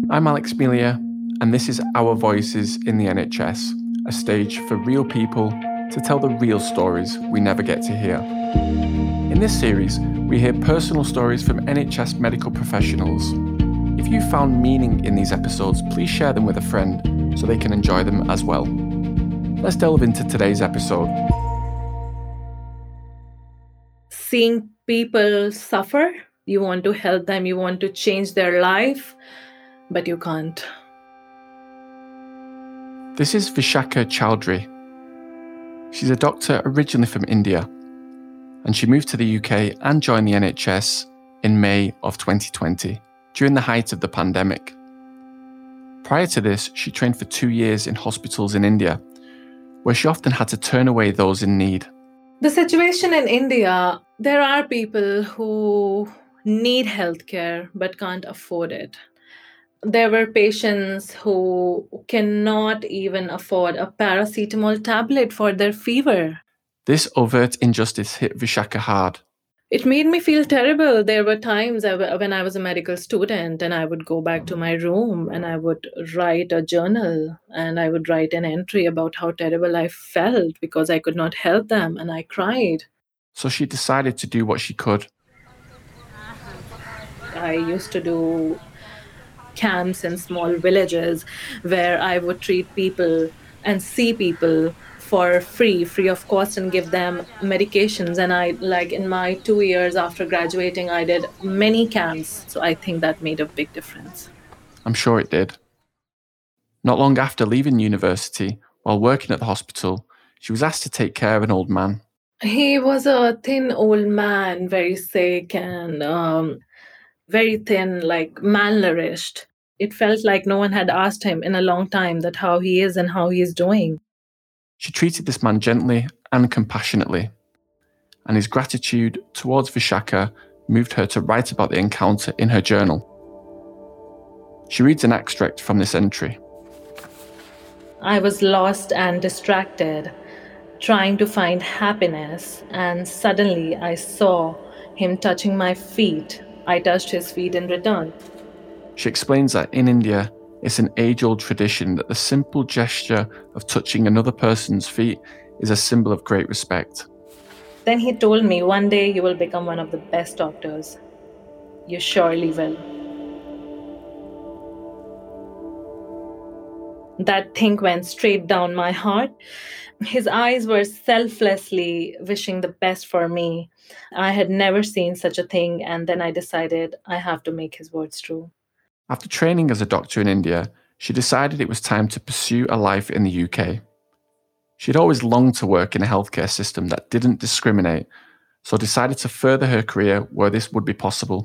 I'm Alex Melia, and this is Our Voices in the NHS, a stage for real people to tell the real stories we never get to hear. In this series, we hear personal stories from NHS medical professionals. If you found meaning in these episodes, please share them with a friend so they can enjoy them as well. Let's delve into today's episode. Seeing people suffer, you want to help them, you want to change their life, but you can't. This is Vishakha Chowdhury. She's a doctor originally from India, and she moved to the UK and joined the NHS in May of 2020, during the height of the pandemic. Prior to this, she trained for 2 years in hospitals in India, where she often had to turn away those in need. The situation in India, there are people who need healthcare but can't afford it. There were patients who cannot even afford a paracetamol tablet for their fever. This overt injustice hit Vishakha hard. It made me feel terrible. There were times when I was a medical student and I would go back to my room and I would write a journal and I would write an entry about how terrible I felt because I could not help them, and I cried. So she decided to do what she could. I used to do camps in small villages where I would treat people and see people for free of cost, and give them medications. And in my 2 years after graduating, I did many camps. So I think that made a big difference. I'm sure it did. Not long after leaving university, while working at the hospital, she was asked to take care of an old man. He was a thin old man, very sick and very thin, like malnourished. It felt like no one had asked him in a long time that how he is and how he is doing. She treated this man gently and compassionately, and his gratitude towards Vishakha moved her to write about the encounter in her journal. She reads an extract from this entry. I was lost and distracted, trying to find happiness, and suddenly I saw him touching my feet. I touched his feet in return. She explains that in India, it's an age-old tradition that the simple gesture of touching another person's feet is a symbol of great respect. Then he told me, one day you will become one of the best doctors. You surely will. That thing went straight down my heart. His eyes were selflessly wishing the best for me. I had never seen such a thing, and then I decided I have to make his words true. After training as a doctor in India, she decided it was time to pursue a life in the UK. She'd always longed to work in a healthcare system that didn't discriminate, so decided to further her career where this would be possible.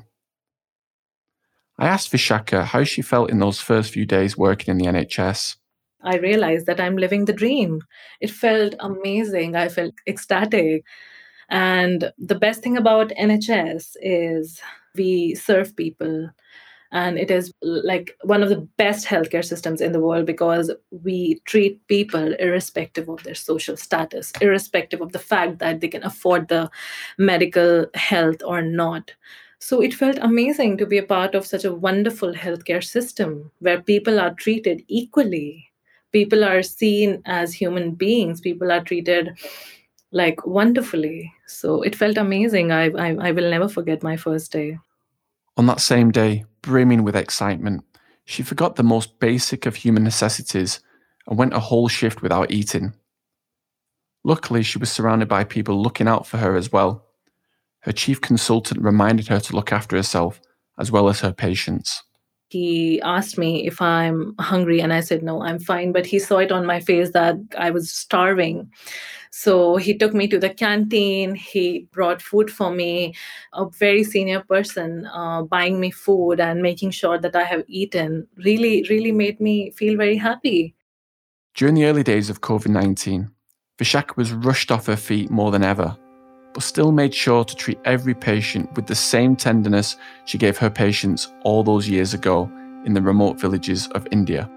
I asked Vishakha how she felt in those first few days working in the NHS. I realized that I'm living the dream. It felt amazing. I felt ecstatic. And the best thing about NHS is we serve people. And it is like one of the best healthcare systems in the world because we treat people irrespective of their social status, irrespective of the fact that they can afford the medical health or not. So it felt amazing to be a part of such a wonderful healthcare system where people are treated equally. People are seen as human beings. People are treated like wonderfully. So it felt amazing. I will never forget my first day. On that same day, brimming with excitement, she forgot the most basic of human necessities and went a whole shift without eating. Luckily, she was surrounded by people looking out for her as well. Her chief consultant reminded her to look after herself as well as her patients. He asked me if I'm hungry, and I said, no, I'm fine. But he saw it on my face that I was starving. So he took me to the canteen. He brought food for me, a very senior person buying me food and making sure that I have eaten really, really made me feel very happy. During the early days of COVID-19, Vishakha was rushed off her feet more than ever, but still made sure to treat every patient with the same tenderness she gave her patients all those years ago in the remote villages of India.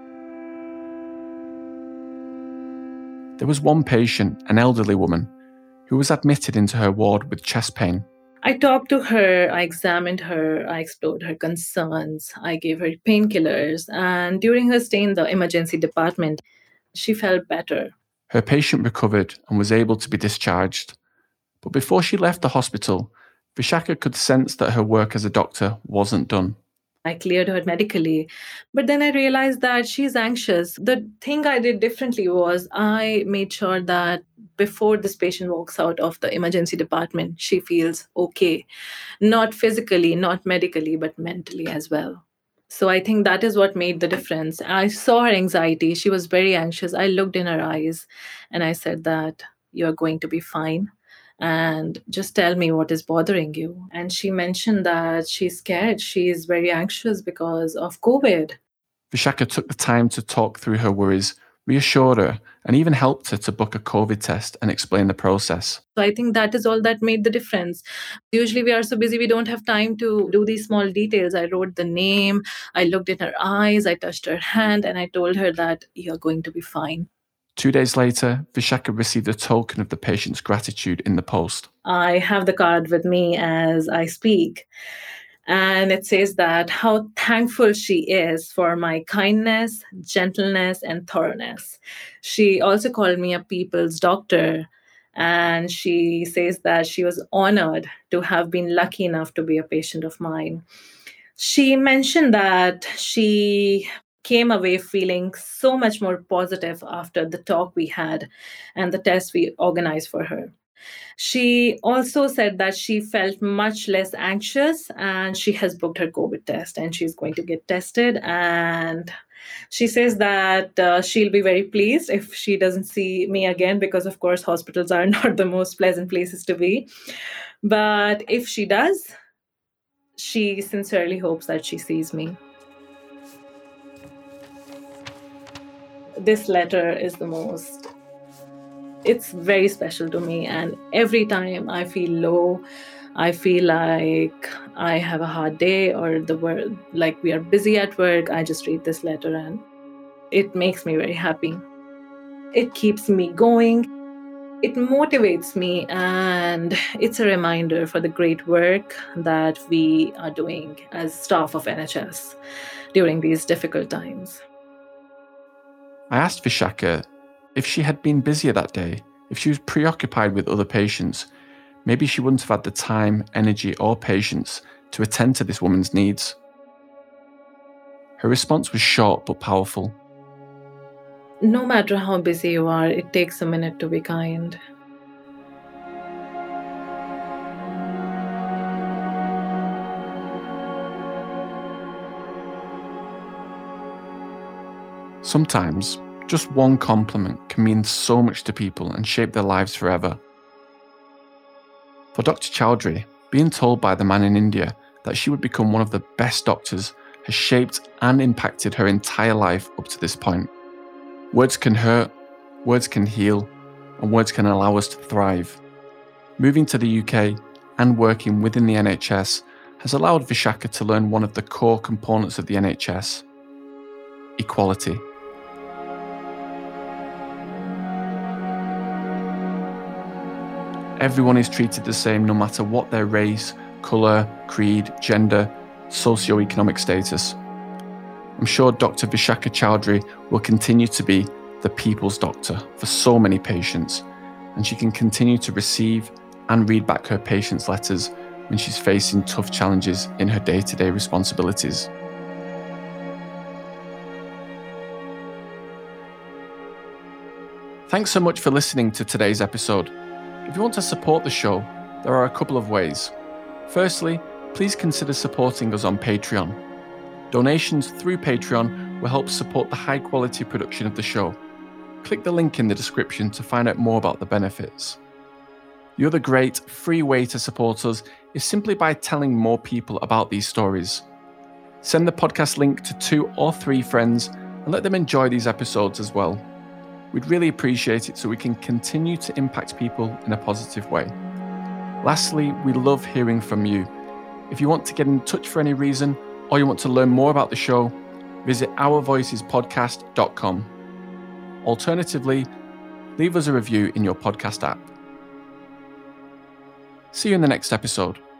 There was one patient, an elderly woman, who was admitted into her ward with chest pain. I talked to her, I examined her, I explored her concerns, I gave her painkillers, and during her stay in the emergency department, she felt better. Her patient recovered and was able to be discharged. But before she left the hospital, Vishaka could sense that her work as a doctor wasn't done. I cleared her medically. But then I realized that she's anxious. The thing I did differently was I made sure that before this patient walks out of the emergency department, she feels okay. Not physically, not medically, but mentally as well. So I think that is what made the difference. I saw her anxiety. She was very anxious. I looked in her eyes and I said that you're going to be fine, and just tell me what is bothering you. And she mentioned that she's scared. She's very anxious because of COVID. Vishaka took the time to talk through her worries, reassured her, and even helped her to book a COVID test and explain the process. So I think that is all that made the difference. Usually we are so busy, we don't have time to do these small details. I wrote the name, I looked in her eyes, I touched her hand, and I told her that you're going to be fine. 2 days later, Vishaka received a token of the patient's gratitude in the post. I have the card with me as I speak. And it says that how thankful she is for my kindness, gentleness, and thoroughness. She also called me a people's doctor. And she says that she was honored to have been lucky enough to be a patient of mine. She mentioned that she came away feeling so much more positive after the talk we had and the test we organized for her. She also said that she felt much less anxious and she has booked her COVID test and she's going to get tested. And she says that she'll be very pleased if she doesn't see me again because, of course, hospitals are not the most pleasant places to be. But if she does, she sincerely hopes that she sees me. This letter is it's very special to me. And every time I feel low, I feel like I have a hard day or the world, like we are busy at work, I just read this letter and it makes me very happy. It keeps me going. It motivates me, and it's a reminder for the great work that we are doing as staff of NHS during these difficult times. I asked Vishaka if she had been busier that day, if she was preoccupied with other patients, maybe she wouldn't have had the time, energy, or patience to attend to this woman's needs. Her response was short but powerful. No matter how busy you are, it takes a minute to be kind. Sometimes, just one compliment can mean so much to people and shape their lives forever. For Dr. Chowdhury, being told by the man in India that she would become one of the best doctors has shaped and impacted her entire life up to this point. Words can hurt, words can heal, and words can allow us to thrive. Moving to the UK and working within the NHS has allowed Vishaka to learn one of the core components of the NHS: equality. Everyone is treated the same no matter what their race, colour, creed, gender, socio-economic status. I'm sure Dr. Vishaka Chowdhury will continue to be the people's doctor for so many patients, and she can continue to receive and read back her patients' letters when she's facing tough challenges in her day-to-day responsibilities. Thanks so much for listening to today's episode. If you want to support the show, there are a couple of ways. Firstly, please consider supporting us on Patreon. Donations through Patreon will help support the high-quality production of the show. Click the link in the description to find out more about the benefits. The other great free way to support us is simply by telling more people about these stories. Send the podcast link to 2 or 3 friends and let them enjoy these episodes as well. We'd really appreciate it so we can continue to impact people in a positive way. Lastly, we love hearing from you. If you want to get in touch for any reason, or you want to learn more about the show, visit ourvoicespodcast.com. Alternatively, leave us a review in your podcast app. See you in the next episode.